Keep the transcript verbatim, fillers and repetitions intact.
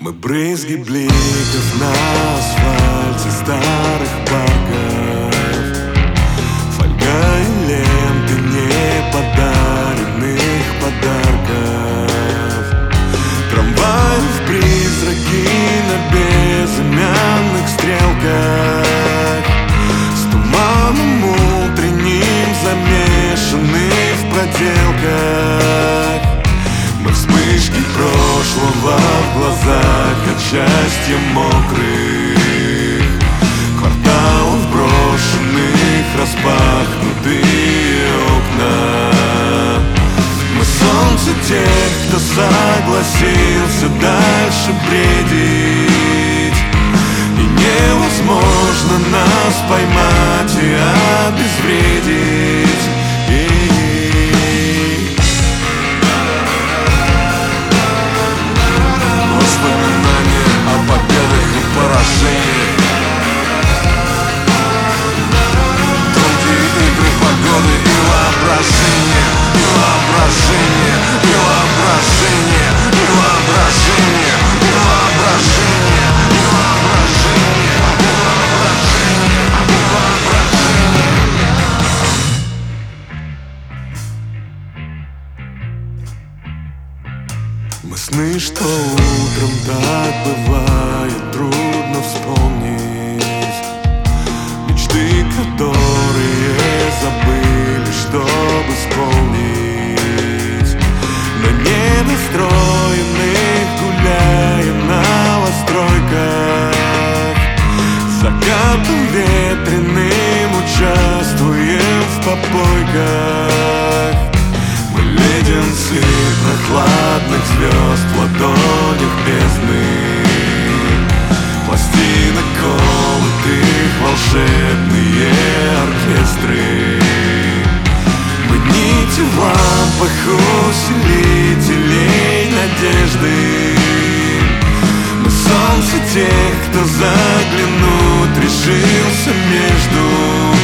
Мы брызги бликов на асфальте старых парков, фольга и ленты неподаренных подарков, трамваев призраки на безымянных стрелках, с туманом утренним замешаны в проделках. Мы вспышки прошлого в глазах от счастья мокрых кварталов брошенных, распахнутые окна. Мы солнце тех, кто согласился дальше бредить, и невозможно нас поймать и обезвредить. Мы сны, что утром так бывает трудно вспомнить, мечты, которые забыли, чтобы исполнить. На недостроенных гуляем на новостройках, закатом ветреным участвуем в попойках. Мы леденцы прохладных звезд в ладонях бездны, пластинок колотых волшебные оркестры. Мы нити в лампах усилителей надежды. Мы солнце тех, кто заглянуть решился между